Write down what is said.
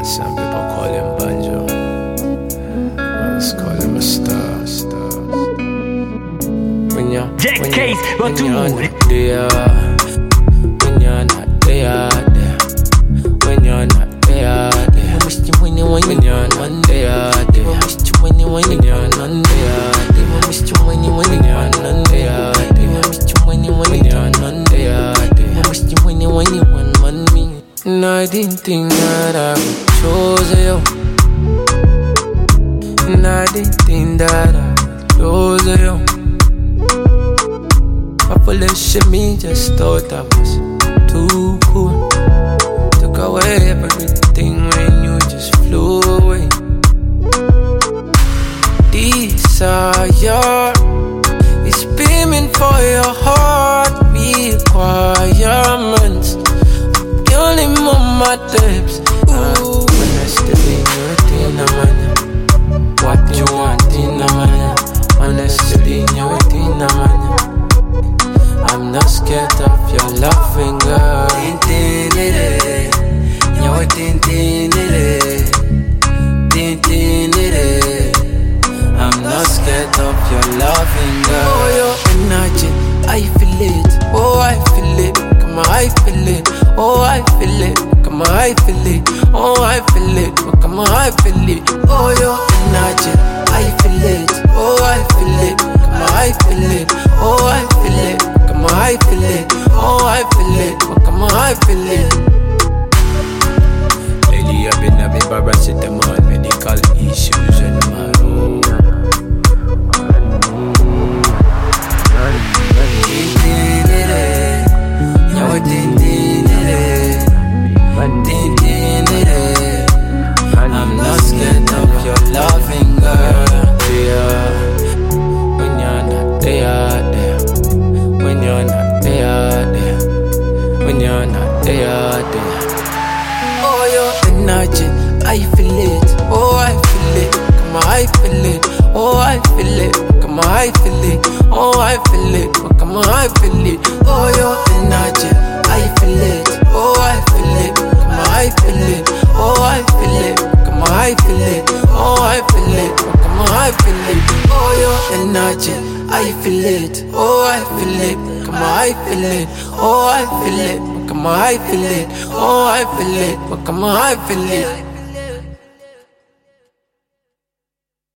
Some people call him Banjo, others call him a star. When you're not there, when you're not there, when you're not there, when you're not there, when you're not there, when you're not there, and I didn't think that I would choose you, and I didn't think that I would lose you. I foolish me just thought I was too cool. Took away everything when you just flew away. Desire is beaming for your heart requirements. Killing on my lips. Honestly, you're man. What you want in a man? Honestly, you're man. I'm not scared of your loving girl. I'm not scared of your loving girl. Oh, your energy, I feel it. Oh, I feel it. Come on, I feel it. Oh, I feel it. Come on, I feel it. Oh, I feel it. Come on, I feel it. Oh, your energy, I feel it. Oh, I feel it. Come on, I feel it. Oh, I feel it. Come on, I feel it. Oh, I feel it. Come on, I feel it. Lately I've been having paracetamol, medical issues and my own. I'm not scared of your loving girl. When you're not there, when you're not there, when you're not there. Oh, your energy, I feel it. Oh, I feel it. Come on, I feel it. Oh, I feel it. Come on, I feel it. Oh, I feel it. Come on, I feel it. Oh, your energy, I feel it. Oh, I feel it. Come on, I feel it. Oh, I feel it. Come on, I feel it. Oh, I feel it. Come on, I feel it. Oh, your energy, I feel it. Oh, I feel it. Come on, I feel it. Oh, I feel it. Come on, I feel it. Oh, I feel it. Come on, I feel it.